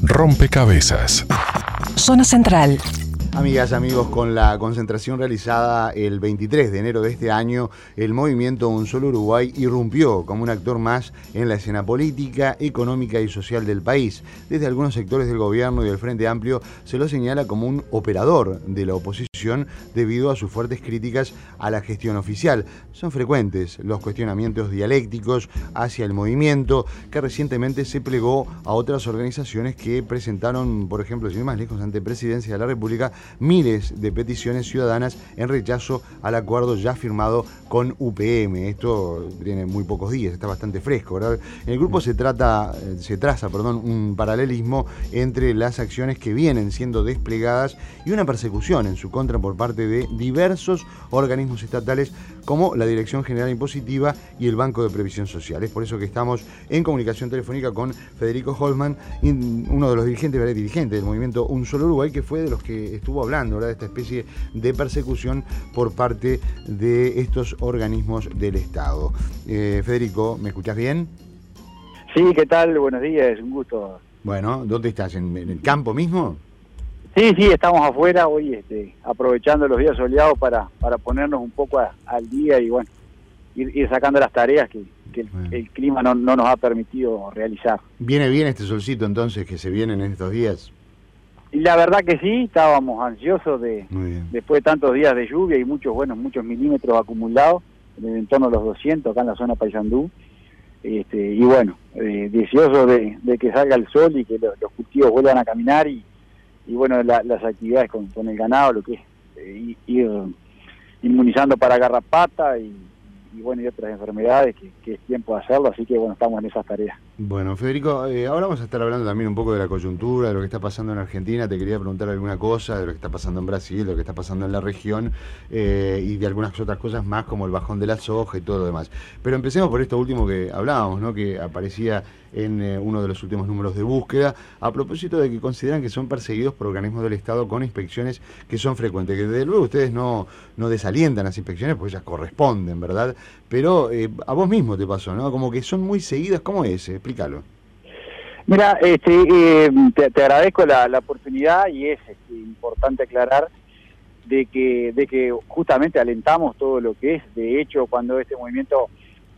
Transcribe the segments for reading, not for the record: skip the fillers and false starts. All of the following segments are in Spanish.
Rompecabezas. Zona Central. Amigas, amigos, con la concentración realizada el 23 de enero de este año, el movimiento Un Solo Uruguay irrumpió como un actor más en la escena política, económica y social del país. Desde algunos sectores del gobierno y del Frente Amplio se lo señala como un operador de la oposición debido a sus fuertes críticas a la gestión oficial. Son frecuentes los cuestionamientos dialécticos hacia el movimiento, que recientemente se plegó a otras organizaciones que presentaron, por ejemplo, sin ir más lejos, ante Presidencia de la República, miles de peticiones ciudadanas en rechazo al acuerdo ya firmado con UPM. Esto tiene muy pocos días, está bastante fresco, ¿verdad? En el grupo se traza un paralelismo entre las acciones que vienen siendo desplegadas y una persecución en su contra por parte de diversos organismos estatales como la Dirección General Impositiva y el Banco de Previsión Social. Es por eso que estamos en comunicación telefónica con Federico Holman, uno de los dirigentes del movimiento Un Solo Uruguay, que fue de los que estuvo hablando, ¿verdad?, de esta especie de persecución por parte de estos organismos del Estado. Federico, ¿me escuchás bien? Sí, ¿qué tal? Buenos días, un gusto. Bueno, ¿dónde estás? ¿En el campo mismo? Sí, estamos afuera hoy, aprovechando los días soleados para ponernos un poco al día y bueno, ir sacando las tareas que el clima no nos ha permitido realizar. ¿Viene bien este solcito entonces que se vienen en estos días? Y la verdad que sí, estábamos ansiosos después de tantos días de lluvia y muchos milímetros acumulados, en torno a los 200 acá en la zona Paysandú, y bueno, deseosos de que salga el sol y que los cultivos vuelvan a caminar y bueno, las actividades con el ganado, lo que es ir inmunizando para garrapata y bueno, y otras enfermedades que es tiempo de hacerlo, así que bueno, estamos en esas tareas. Bueno, Federico, ahora vamos a estar hablando también un poco de la coyuntura, de lo que está pasando en Argentina. Te quería preguntar alguna cosa de lo que está pasando en Brasil, de lo que está pasando en la región, y de algunas otras cosas más, como el bajón de la soja y todo lo demás. Pero empecemos por esto último que hablábamos, ¿no?, que aparecía en uno de los últimos números de búsqueda, a propósito de que consideran que son perseguidos por organismos del Estado con inspecciones que son frecuentes, que desde luego ustedes no desalientan las inspecciones porque ellas corresponden, ¿verdad? Pero a vos mismo te pasó, ¿no? Como que son muy seguidas. ¿Cómo es? Explícalo. Mira, te agradezco la oportunidad y es importante aclarar de que justamente alentamos todo lo que es. De hecho, cuando este movimiento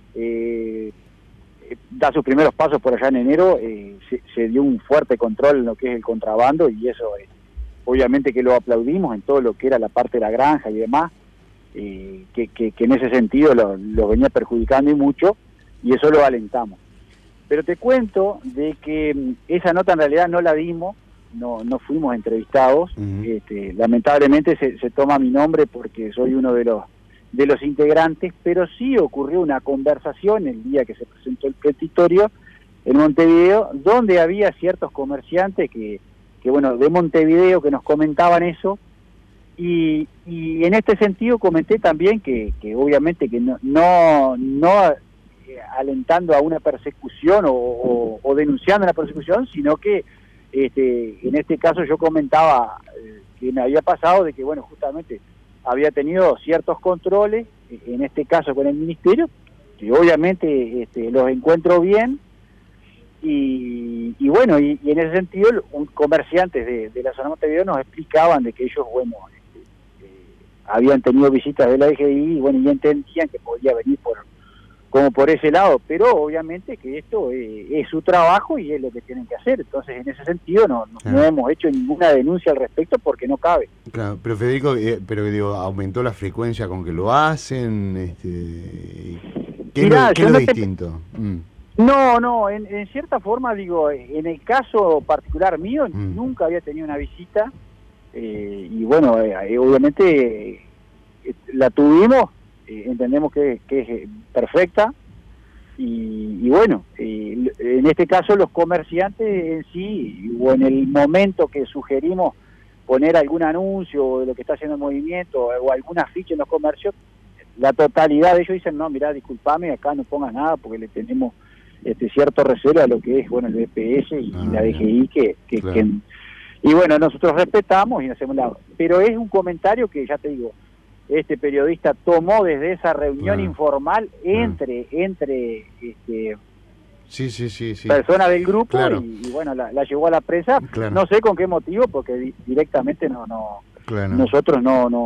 da sus primeros pasos por allá en enero, se dio un fuerte control en lo que es el contrabando y eso obviamente que lo aplaudimos en todo lo que era la parte de la granja y demás, que en ese sentido lo venía perjudicando y mucho, y eso lo alentamos. Pero te cuento de que esa nota en realidad no la dimos, no fuimos entrevistados. Lamentablemente se toma mi nombre porque soy uno de los integrantes, pero sí ocurrió una conversación el día que se presentó el petitorio en Montevideo, donde había ciertos comerciantes que bueno, de Montevideo, que nos comentaban eso, y en este sentido comenté también que obviamente que no alentando a una persecución o denunciando una persecución, sino que en este caso yo comentaba que me había pasado de que bueno, justamente había tenido ciertos controles, en este caso con el ministerio, que obviamente los encuentro bien, y bueno, y en ese sentido comerciantes de la zona de Montevideo nos explicaban de que ellos, bueno, habían tenido visitas de la DGI y bueno, y entendían que podía venir como por ese lado, pero obviamente que esto es su trabajo y es lo que tienen que hacer. Entonces, en ese sentido no hemos hecho ninguna denuncia al respecto porque no cabe. Claro, pero Federico, ¿aumentó la frecuencia con que lo hacen? ¿Qué es lo distinto? No, en cierta forma, digo, en el caso particular mío, nunca había tenido una visita, y bueno, obviamente la tuvimos, entendemos que es perfecta, y bueno, en este caso los comerciantes en sí, o en el momento que sugerimos poner algún anuncio de lo que está haciendo el movimiento, o alguna ficha en los comercios, la totalidad de ellos dicen, no, mirá, disculpame, acá no pongas nada porque le tenemos cierto recelo a lo que es, bueno, el BPS y la DGI, claro. Y bueno, nosotros respetamos y hacemos pero es un comentario que, ya te digo, este periodista tomó desde esa reunión informal entre Sí, sí, sí, sí. persona del grupo, Claro. y bueno, la llevó a la prensa. Claro. No sé con qué motivo, porque directamente Claro. nosotros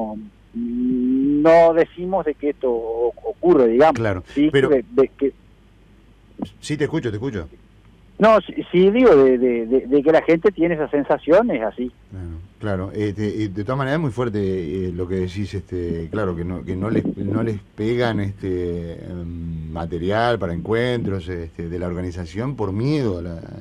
no decimos de que esto ocurre, digamos. Claro, Sí, pero... que Sí, te escucho, te escucho. no, sí digo de que la gente tiene esa sensación, es así. Claro. Y de todas maneras es muy fuerte lo que decís, claro, que no les pegan material para encuentros de la organización por miedo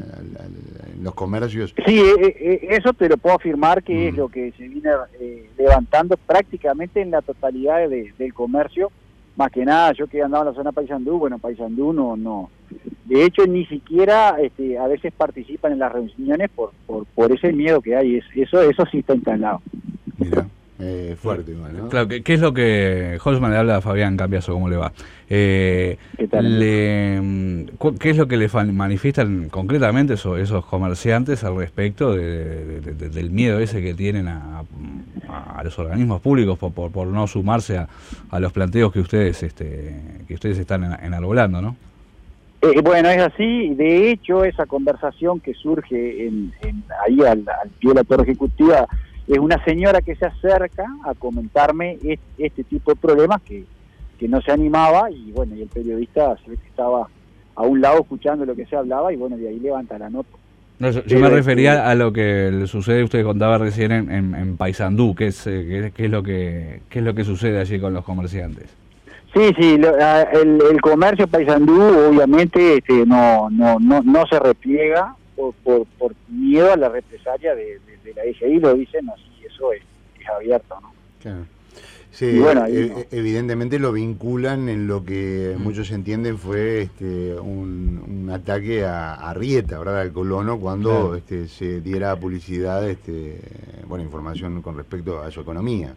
a los comercios. Sí, eso te lo puedo afirmar que es lo que se viene levantando prácticamente en la totalidad del comercio. Más que nada, yo que andaba en la zona Paysandú, bueno, Paysandú no. De hecho, ni siquiera a veces participan en las reuniones por ese miedo que hay. Eso sí está instalado. Mira, fuerte igual, ¿no? Claro, ¿qué es lo que... Holzman le habla a Fabián Cambiaso, ¿cómo le va? ¿Qué tal? ¿Qué es lo que le manifiestan concretamente esos comerciantes al respecto del miedo ese que tienen a los organismos públicos por no sumarse a los planteos que ustedes están enarbolando, ¿no? Bueno, es así. De hecho, esa conversación que surge ahí al pie de la torre ejecutiva es una señora que se acerca a comentarme este tipo de problemas que no se animaba, y bueno, y el periodista se ve que estaba a un lado escuchando lo que se hablaba, y bueno, de ahí levanta la nota. No, yo me refería a lo que le sucede, usted contaba recién en Paysandú, qué es lo que sucede allí con los comerciantes. Sí, el comercio Paysandú obviamente no se repliega por miedo a la represalia de la DGI, lo dicen así, eso es abierto, ¿no? Claro. Sí, y bueno, evidentemente lo vinculan en lo que muchos entienden fue un ataque a Rieta, ¿verdad? Al colono, cuando se diera publicidad, información con respecto a su economía.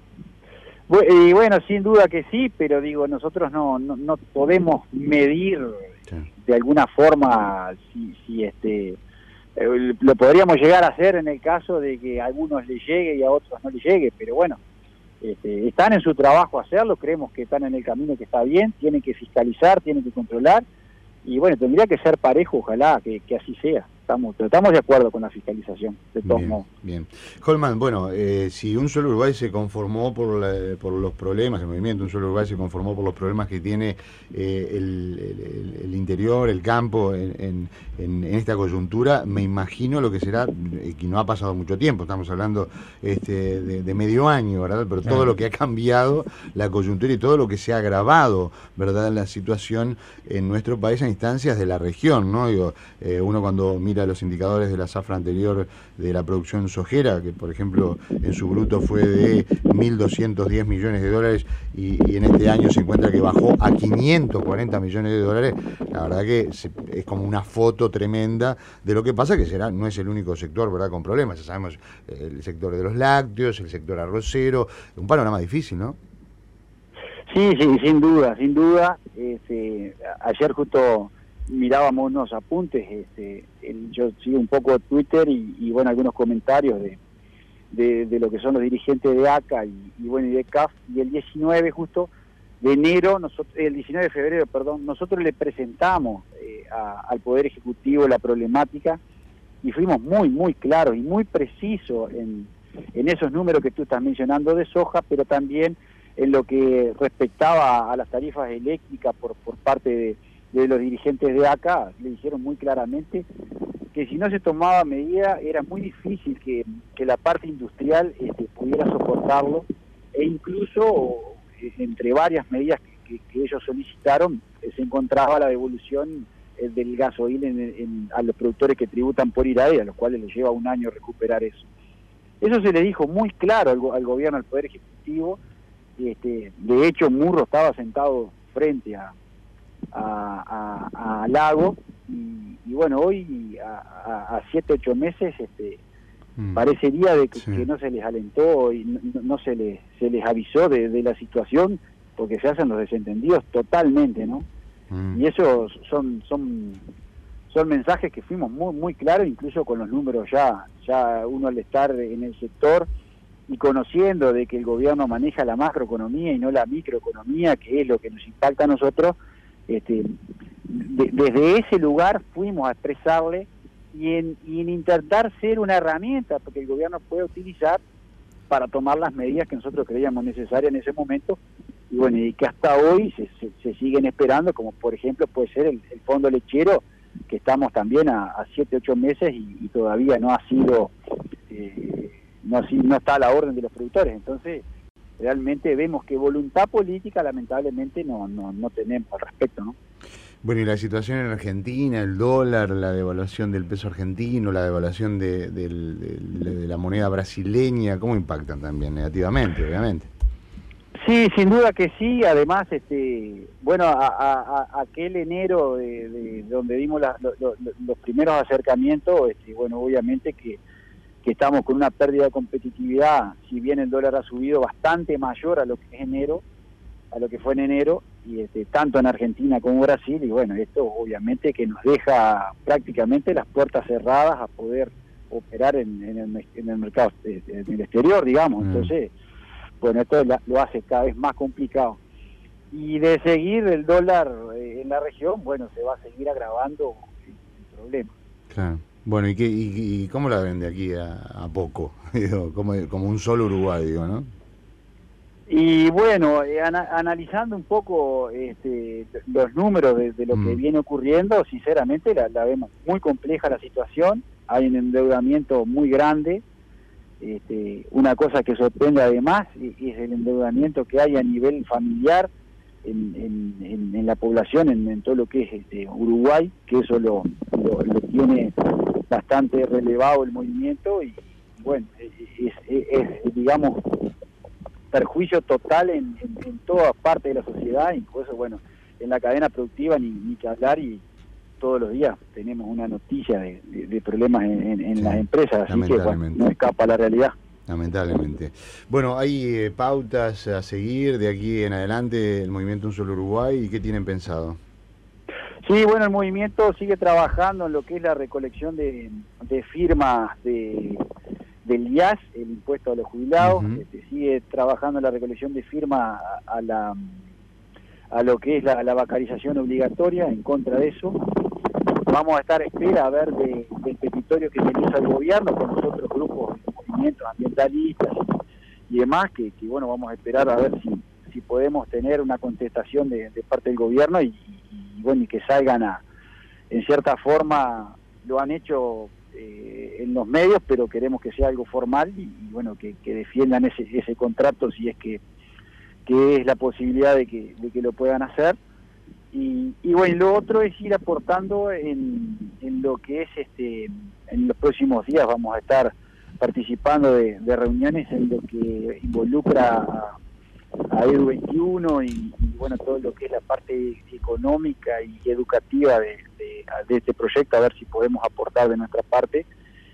Y bueno, sin duda que sí, pero digo, nosotros no podemos medir de alguna forma si lo podríamos llegar a hacer en el caso de que a algunos les llegue y a otros no les llegue, pero bueno, están en su trabajo hacerlo, creemos que están en el camino que está bien, tienen que fiscalizar, tienen que controlar, y bueno, tendría que ser parejo, ojalá que así sea. Estamos de acuerdo con la fiscalización, de todos modos. Bien. Holman, bueno, si Un Solo Uruguay se conformó por los problemas, el movimiento Un Solo Uruguay se conformó por los problemas que tiene el interior, el campo, en esta coyuntura, me imagino lo que será, que no ha pasado mucho tiempo, estamos hablando de medio año, ¿verdad? Pero todo lo que ha cambiado, la coyuntura y todo lo que se ha agravado, ¿verdad? La situación en nuestro país a instancias de la región, ¿no? Digo, uno cuando mira los indicadores de la zafra anterior de la producción sojera, que por ejemplo en su bruto fue de 1.210 millones de dólares y en este año se encuentra que bajó a 540 millones de dólares, la verdad que es como una foto tremenda de lo que pasa, que no es el único sector, ¿verdad?, con problemas. Ya sabemos el sector de los lácteos, el sector arrocero, un panorama difícil, ¿no? Sí, sin duda. Ayer justo mirábamos unos apuntes, yo sigo un poco Twitter y bueno, algunos comentarios de lo que son los dirigentes de ACA y de CAF, y el 19 justo de enero, el 19 de febrero, perdón, nosotros le presentamos al Poder Ejecutivo la problemática y fuimos muy claros y muy precisos en esos números que tú estás mencionando de soja, pero también en lo que respectaba a las tarifas eléctricas por parte de los dirigentes de ACA. Le dijeron muy claramente que si no se tomaba medida era muy difícil que la parte industrial pudiera soportarlo, e incluso entre varias medidas que ellos solicitaron se encontraba la devolución del gasoil a los productores que tributan por IRAE, a los cuales les lleva un año recuperar eso. Eso se le dijo muy claro al gobierno, al Poder Ejecutivo. De hecho, Murro estaba sentado frente a Lago, y bueno, hoy a 7-8 meses parecería de que no se les alentó y no se les avisó de la situación, porque se hacen los desentendidos totalmente, ¿no? Y esos son mensajes que fuimos muy claros, incluso con los números ya uno al estar en el sector y conociendo de que el gobierno maneja la macroeconomía y no la microeconomía, que es lo que nos impacta a nosotros, desde ese lugar fuimos a expresarle y en intentar ser una herramienta porque el gobierno puede utilizar para tomar las medidas que nosotros creíamos necesarias en ese momento, y bueno, y que hasta hoy se siguen esperando, como por ejemplo puede ser el fondo lechero, que estamos también a 7, 8 meses y todavía no ha sido, no está a la orden de los productores. Entonces, realmente vemos que voluntad política lamentablemente no tenemos al respecto, ¿no? Bueno, y la situación en Argentina, el dólar, la devaluación del peso argentino, la devaluación de la moneda brasileña, ¿cómo impactan también negativamente, obviamente? Sí, sin duda que sí. Además, bueno, aquel enero de donde dimos los primeros acercamientos, bueno, obviamente que estamos con una pérdida de competitividad, si bien el dólar ha subido bastante mayor a lo que es enero, a lo que fue en enero, y tanto en Argentina como Brasil, y bueno, esto obviamente que nos deja prácticamente las puertas cerradas a poder operar en el mercado, en el exterior, digamos. Entonces, bueno, esto lo hace cada vez más complicado. Y de seguir el dólar en la región, bueno, se va a seguir agravando el problema. Claro. Bueno, ¿y cómo la ven de aquí a poco? como un solo Uruguay, digo, ¿no? Y bueno, analizando un poco los números de lo que viene ocurriendo, sinceramente la vemos muy compleja la situación, hay un endeudamiento muy grande, una cosa que sorprende además es el endeudamiento que hay a nivel familiar en la población, en todo lo que es Uruguay, que eso lo tiene bastante relevado el movimiento y bueno, es digamos, perjuicio total en toda parte de la sociedad, incluso bueno, en la cadena productiva ni que hablar, y todos los días tenemos una noticia de problemas en las empresas, así que bueno, no escapa la realidad. Lamentablemente. Bueno, hay pautas a seguir de aquí en adelante, el movimiento Un Solo Uruguay, ¿y qué tienen pensado? Sí, bueno, el movimiento sigue trabajando en lo que es la recolección de firmas del IAS, el impuesto a los jubilados, sigue trabajando en la recolección de firmas a lo que es la bancarización obligatoria, en contra de eso. Vamos a estar a espera a ver del petitorio que se hizo el gobierno con los otros grupos de movimientos ambientalistas y demás, que bueno, vamos a esperar a ver si podemos tener una contestación de parte del gobierno y bueno, y que salgan en cierta forma, lo han hecho en los medios, pero queremos que sea algo formal y bueno, que defiendan ese contrato si es que es la posibilidad de que lo puedan hacer. Y bueno, lo otro es ir aportando en lo que es en los próximos días vamos a estar participando de reuniones en lo que involucra a Edu 21 y bueno, todo lo que es la parte económica y educativa de este proyecto, a ver si podemos aportar de nuestra parte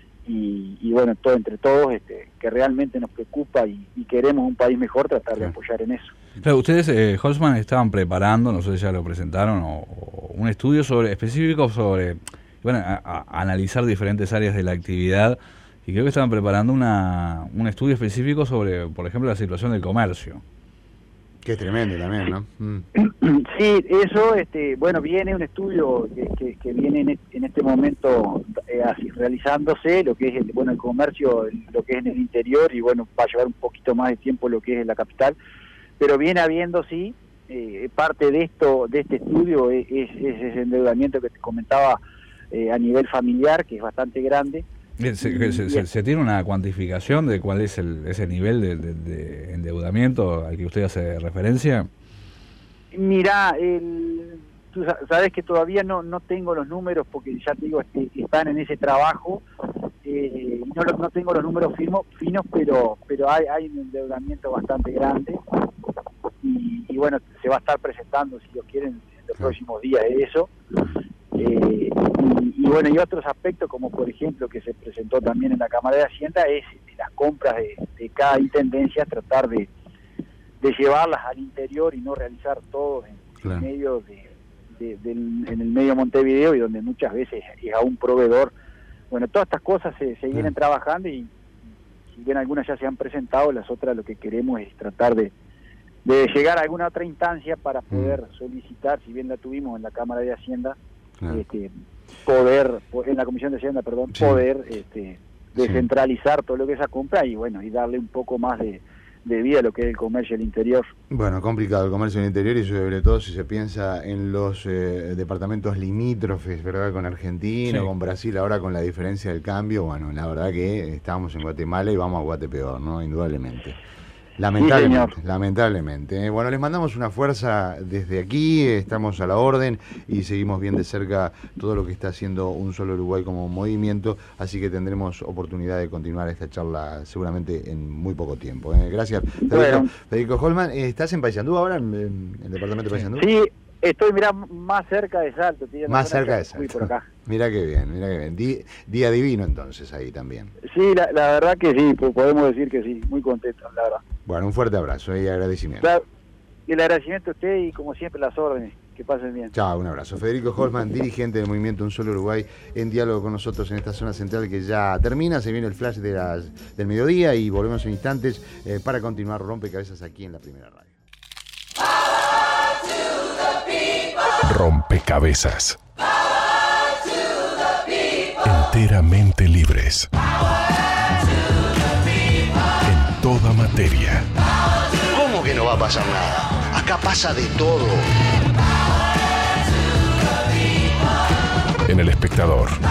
y bueno, todo entre todos que realmente nos preocupa y queremos un país mejor, tratar de apoyar en eso. Claro, ustedes, Holzman, estaban preparando, no sé si ya lo presentaron, o un estudio específico sobre, bueno, a analizar diferentes áreas de la actividad, y creo que estaban preparando un estudio específico sobre, por ejemplo, la situación del comercio. Que es tremendo también, ¿no? Sí, eso, bueno, viene un estudio que viene en este momento así, realizándose, lo que es el comercio, lo que es en el interior, y bueno, va a llevar un poquito más de tiempo lo que es en la capital, pero viene habiendo, sí, parte de este estudio es ese endeudamiento que te comentaba a nivel familiar, que es bastante grande. ¿Se tiene una cuantificación de cuál es ese nivel de endeudamiento al que usted hace referencia? Mirá, tú sabes que todavía no tengo los números porque ya te digo, están en ese trabajo, no tengo los números finos, pero hay un endeudamiento bastante grande y bueno, se va a estar presentando, si lo quieren, en los próximos días eso. Y bueno, y otros aspectos como por ejemplo que se presentó también en la Cámara de Hacienda es las compras de cada intendencia, tratar de llevarlas al interior y no realizar todo en medio en el medio Montevideo, y donde muchas veces es a un proveedor. Bueno, todas estas cosas se vienen trabajando y si bien algunas ya se han presentado, las otras lo que queremos es tratar de llegar a alguna otra instancia para poder solicitar, si bien la tuvimos en la Cámara de Hacienda, poder, en la Comisión de Hacienda, perdón, poder descentralizar todo lo que es esa compra y bueno, y darle un poco más de vida a lo que es el comercio del interior. Bueno, complicado el comercio del interior y sobre todo si se piensa en los departamentos limítrofes, ¿verdad? Con Argentina, con Brasil, ahora con la diferencia del cambio, bueno, la verdad que estamos en Guatemala y vamos a Guatepeor, ¿no? Indudablemente. Lamentablemente, lamentablemente. Bueno, les mandamos una fuerza desde aquí, estamos a la orden y seguimos bien de cerca todo lo que está haciendo Un Solo Uruguay como movimiento, así que tendremos oportunidad de continuar esta charla seguramente en muy poco tiempo. Gracias, Federico Holman. ¿Estás en Paysandú ahora, en el departamento de Paysandú? Sí, estoy, mirá, más cerca de Salto. Más cerca de Salto. Por acá. Mirá qué bien. Día divino entonces ahí también. Sí, la verdad que sí, podemos decir que sí, muy contento, la verdad. Bueno, un fuerte abrazo y agradecimiento. Claro, y el agradecimiento a usted y como siempre las órdenes. Que pasen bien. Chao, un abrazo. Federico Holman, dirigente del movimiento Un Solo Uruguay, en diálogo con nosotros en esta zona central que ya termina. Se viene el flash del mediodía y volvemos en instantes para continuar Rompecabezas aquí en la Primera Radio. Rompecabezas. Enteramente libres. En toda materia. ¿Cómo que no va a pasar nada? Acá pasa de todo. En El Espectador.